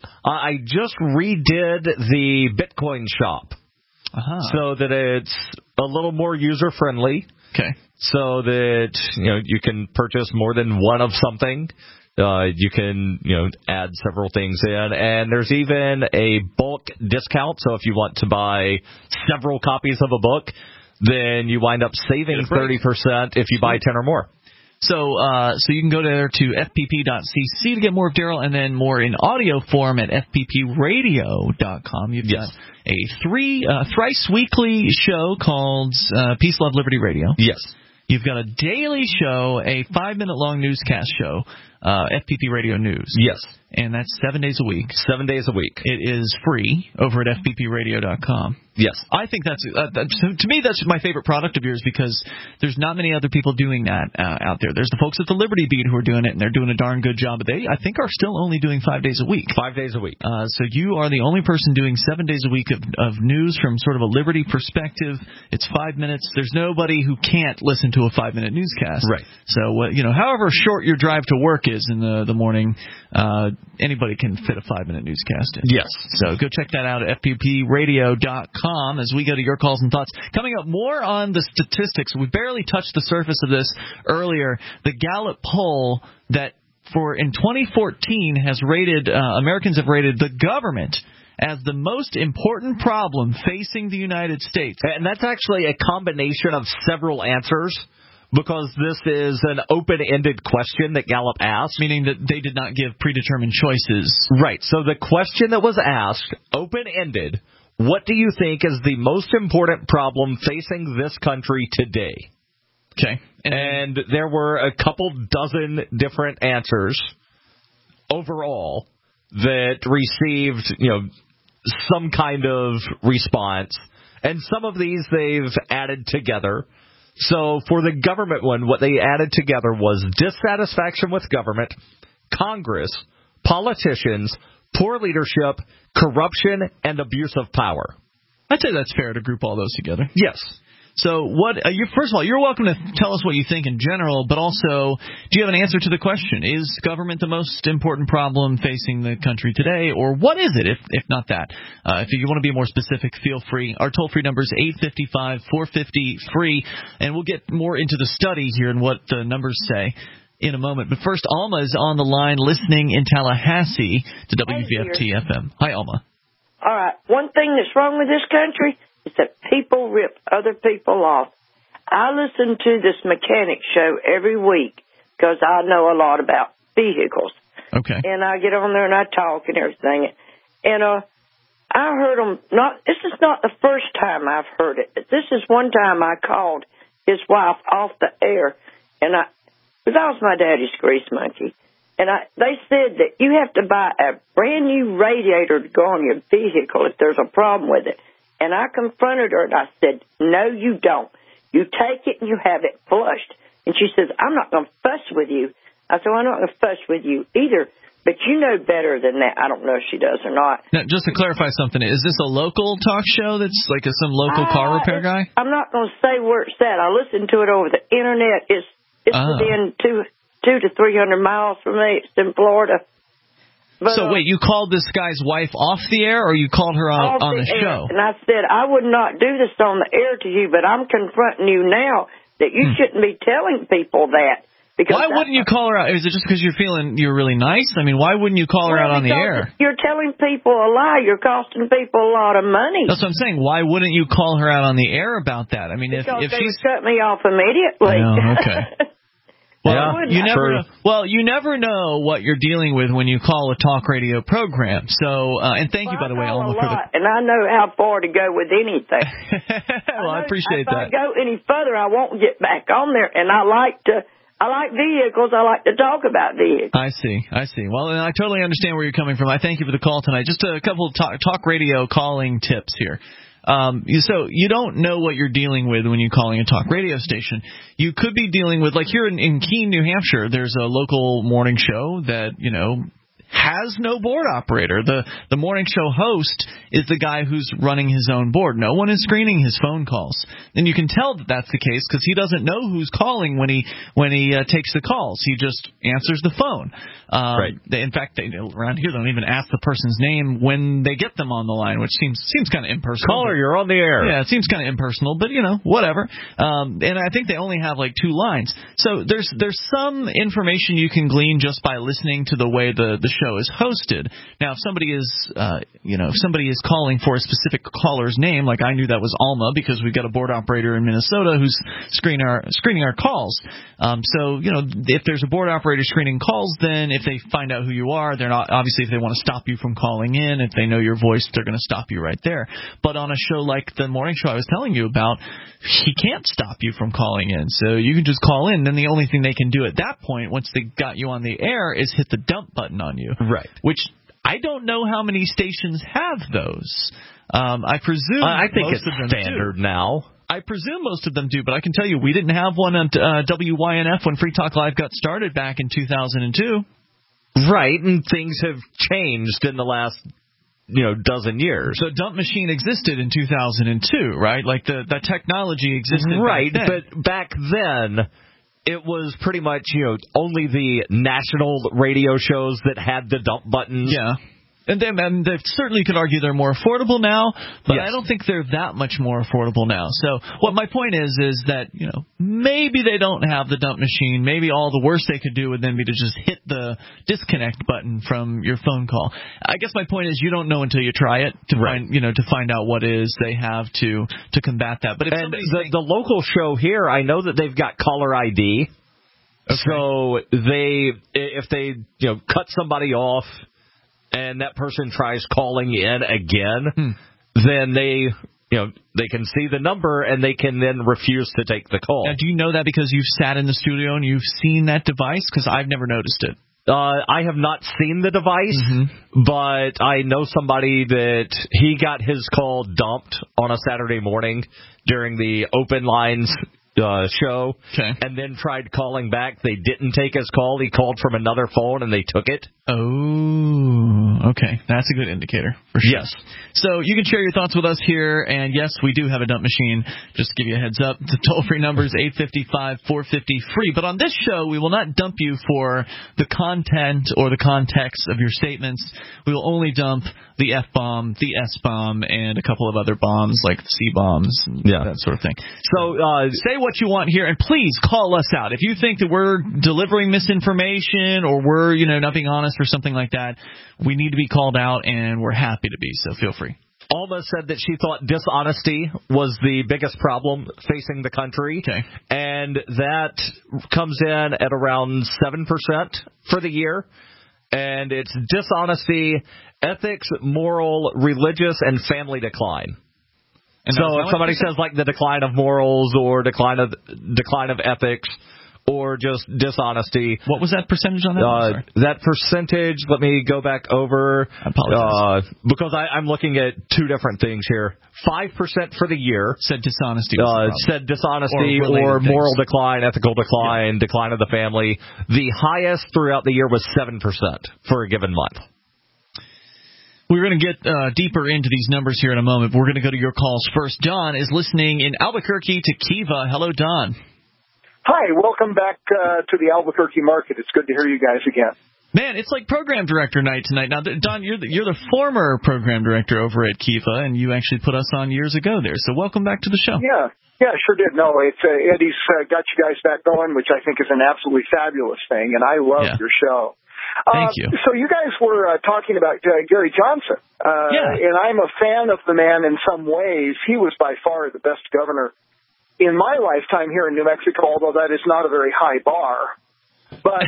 just redid the Bitcoin shop so that it's a little more user friendly. Okay. So that you can purchase more than one of something. You can add several things in, and there's even a bulk discount. So if you want to buy several copies of a book, then you wind up saving 30% if you buy 10 or more. So you can go there to fpp.cc to get more of Daryl, and then more in audio form at fppradio.com. You've got a thrice weekly show called Peace, Love, Liberty Radio. Yes. You've got a daily show, a 5-minute long newscast show, FPP Radio News. Yes. And that's 7 days a week. 7 days a week. It is free over at fppradio.com. Yes. I think that's to me, that's my favorite product of yours, because there's not many other people doing that out there. There's the folks at the Liberty Beat who are doing it, and they're doing a darn good job. But they, I think, are still only doing 5 days a week. 5 days a week. So you are the only person doing 7 days a week of news from sort of a Liberty perspective. It's 5 minutes. There's nobody who can't listen to a 5-minute newscast. Right. So, however short your drive to work is in the morning, anybody can fit a 5-minute newscast in. Yes. So go check that out at fppradio.com as we go to your calls and thoughts. Coming up, more on the statistics. We barely touched the surface of this earlier. The Gallup poll that in 2014 has rated, Americans have rated the government as the most important problem facing the United States. And that's actually a combination of several answers, because this is an open-ended question that Gallup asked. Meaning that they did not give predetermined choices. Right. So the question that was asked, open-ended, what do you think is the most important problem facing this country today? Okay. And there were a couple dozen different answers overall that received, some kind of response. And some of these they've added together. So for the government one, what they added together was dissatisfaction with government, Congress, politicians, poor leadership, corruption, and abuse of power. I'd say that's fair to group all those together. Yes. So first of all, you're welcome to tell us what you think in general, but also, do you have an answer to the question? Is government the most important problem facing the country today, or what is it, if not that? If you want to be more specific, feel free. Our toll-free number is 855-450-FREE, and we'll get more into the study here and what the numbers say in a moment. But first, Alma is on the line listening in Tallahassee to WVFT-FM. Hi, Alma. All right. One thing that's wrong with this country is that people rip other people off. I listen to this mechanic show every week because I know a lot about vehicles. Okay. And I get on there and I talk and everything. And I heard them, this is not the first time I've heard it. This is one time I called his wife off the air, and because I was my daddy's grease monkey. And they said that you have to buy a brand new radiator to go on your vehicle if there's a problem with it. And I confronted her and I said, no, you don't. You take it and you have it flushed. And she says, I'm not going to fuss with you. I said, well, I'm not going to fuss with you either. But you know better than that. I don't know if she does or not. Now, just to clarify something, is this a local talk show that's like some local car repair guy? I'm not going to say where it's at. I listened to it over the Internet. It's within 200 to 300 miles from me. It's in Florida. But, so wait, you called this guy's wife off the air, or you called her out on the show? And I said, I would not do this on the air to you, but I'm confronting you now that you shouldn't be telling people that. Why wouldn't you call her out? Is it just because you're really nice? I mean, why wouldn't you call her out on the air? You're telling people a lie. You're costing people a lot of money. That's what I'm saying. Why wouldn't you call her out on the air about that? I mean, because if they she's cut me off immediately. Oh, okay. Well, yeah, you never know what you're dealing with when you call a talk radio program. So, and thank you, by the way, Alma, for the. And I know how far to go with anything. Well, I appreciate that. If I go any further, I won't get back on there. And I like vehicles. I like to talk about vehicles. I see. Well, and I totally understand where you're coming from. I thank you for the call tonight. Just a couple of talk radio calling tips here. So you don't know what you're dealing with when you're calling a talk radio station. You could be dealing with, like here in Keene, New Hampshire, there's a local morning show that, has no board operator. The morning show host is the guy who's running his own board. No one is screening his phone calls. And you can tell that that's the case because he doesn't know who's calling when he takes the calls. He just answers the phone. Right. In fact, around here, they don't even ask the person's name when they get them on the line, which seems kind of impersonal. Caller, you're on the air. Yeah, it seems kind of impersonal, but whatever. And I think they only have like 2 lines. So there's some information you can glean just by listening to the way the show is hosted. Now, if somebody is calling for a specific caller's name, like I knew that was Alma because we've got a board operator in Minnesota who's screening our calls. So if there's a board operator screening calls, then if they find out who you are, they're not obviously if they want to stop you from calling in, if they know your voice, they're going to stop you right there. But on a show like the morning show I was telling you about, he can't stop you from calling in. So you can just call in. Then the only thing they can do at that point, once they got you on the air, is hit the dump button on you. Right. Which I don't know how many stations have those. I presume I think most it's of them standard do. now. I presume most of them do, but I can tell you we didn't have one on WYNF when Free Talk Live got started back in 2002. Right, and things have changed in the last dozen years. The dump machine existed in 2002, right? Like the technology existed right, back then. But back then it was pretty much only the national radio shows that had the dump buttons. Yeah. And they certainly could argue they're more affordable now, but yes. I don't think they're that much more affordable now. So what my point is that, maybe they don't have the dump machine. Maybe all the worst they could do would then be to just hit the disconnect button from your phone call. I guess my point is you don't know until you try it to find out what it is they have to combat that. But if the local show here, I know that they've got caller ID. Okay. So if they cut somebody off, and that person tries calling in again, then they they can see the number and they can then refuse to take the call. Now, do you know that because you've sat in the studio and you've seen that device? Because I've never noticed it. I have not seen the device, but I know somebody that he got his call dumped on a Saturday morning during the open lines show, and then tried calling back. They didn't take his call. He called from another phone, and they took it. Oh, okay. That's a good indicator, for sure. Yes. So you can share your thoughts with us here, and yes, we do have a dump machine. Just to give you a heads up, the toll-free number is 855-450-FREE. But on this show, we will not dump you for the content or the context of your statements. We will only dump the F-bomb, the S-bomb, and a couple of other bombs, like C-bombs, and that sort of thing. So say what you want here, and please call us out. If you think that we're delivering misinformation or we're, not being honest or something like that, we need to be called out, and we're happy to be, so feel free. Alma said that she thought dishonesty was the biggest problem facing the country, and that comes in at around 7% for the year. And it's dishonesty, ethics, moral, religious, and family decline. And so if somebody says like the decline of morals or decline of ethics or just dishonesty. What was that percentage on that? That percentage, let me go back over. I apologize. Because I'm looking at two different things here. 5% for the year. Said dishonesty. Said dishonesty or moral decline, ethical decline, decline of the family. The highest throughout the year was 7% for a given month. We're going to get deeper into these numbers here in a moment. We're going to go to your calls first. Don is listening in Albuquerque to Kiva. Hello, Don. Hi, welcome back to the Albuquerque market. It's good to hear you guys again. Man, it's like program director night tonight. Now, Don, you're the former program director over at Kiva, and you actually put us on years ago there. So welcome back to the show. Yeah, sure did. No, it's Eddie's got you guys back going, which I think is an absolutely fabulous thing, and I love your show. Thank you. So you guys were talking about Gary Johnson, and I'm a fan of the man in some ways. He was by far the best governor in my lifetime here in New Mexico, although that is not a very high bar. But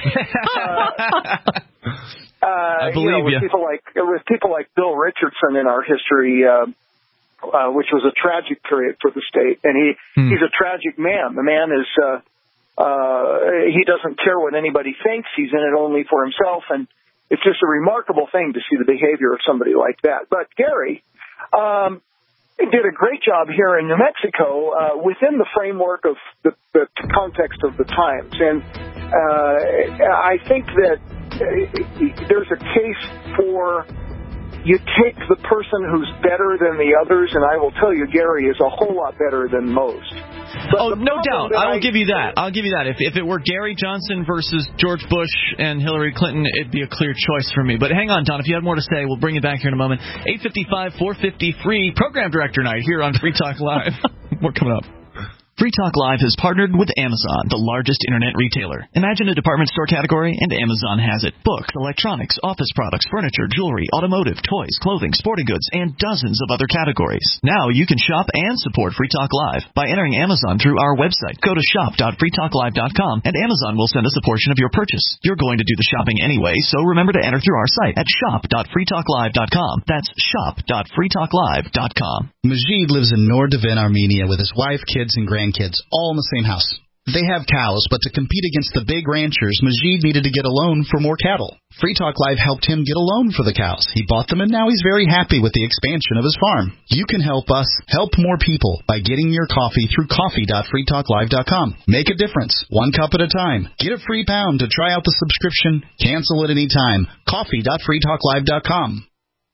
I believe with people like Bill Richardson in our history, which was a tragic period for the state, and he's a tragic man. The man is he doesn't care what anybody thinks. He's in it only for himself, and it's just a remarkable thing to see the behavior of somebody like that. But Gary did a great job here in New Mexico within the framework of the context of the times. And I think that there's a case for you take the person who's better than the others, and I will tell you, Gary is a whole lot better than most. But no doubt. I will give you that. If it were Gary Johnson versus George Bush and Hillary Clinton, it'd be a clear choice for me. But hang on, Don. If you have more to say, we'll bring it back here in a moment. 855-450-FREE, Program Director Night here on Free Talk Live. More coming up. Free Talk Live has partnered with Amazon, the largest internet retailer. Imagine a department store category, and Amazon has it. Books, electronics, office products, furniture, jewelry, automotive, toys, clothing, sporting goods, and dozens of other categories. Now you can shop and support Free Talk Live by entering Amazon through our website. Go to shop.freetalklive.com, and Amazon will send us a portion of your purchase. You're going to do the shopping anyway, so remember to enter through our site at shop.freetalklive.com. That's shop.freetalklive.com. Majid lives in Nor Devin, Armenia, with his wife, kids, and grandkids, all in the same house. They have cows, but to compete against the big ranchers, Majid needed to get a loan for more cattle. Free Talk Live helped him get a loan for the cows. He bought them, and now he's very happy with the expansion of his farm. You can help us help more people by getting your coffee through coffee.freetalklive.com. Make a difference, one cup at a time. Get a free pound to try out the subscription. Cancel at any time. Coffee.freetalklive.com.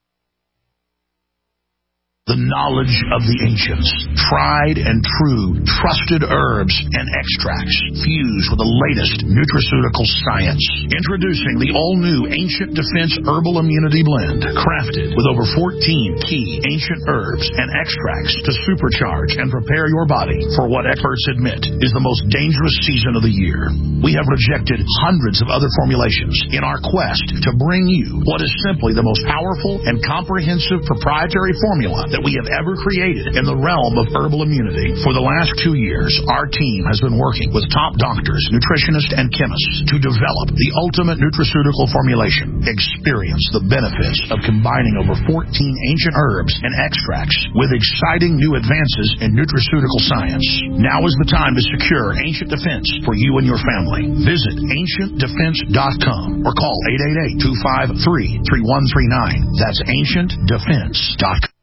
The knowledge of the ancients, tried and true, trusted herbs and extracts, fused with the latest nutraceutical science. Introducing the all-new Ancient Defense Herbal Immunity Blend, crafted with over 14 key ancient herbs and extracts to supercharge and prepare your body for what experts admit is the most dangerous season of the year. We have rejected hundreds of other formulations in our quest to bring you what is simply the most powerful and comprehensive proprietary formula that we have ever created in the realm of herbal immunity. For the last 2 years, our team has been working with top doctors, nutritionists, and chemists to develop the ultimate nutraceutical formulation. Experience the benefits of combining over 14 ancient herbs and extracts with exciting new advances in nutraceutical science. Now is the time to secure Ancient Defense for you and your family. Visit AncientDefense.com or call 888-253-3139. That's AncientDefense.com.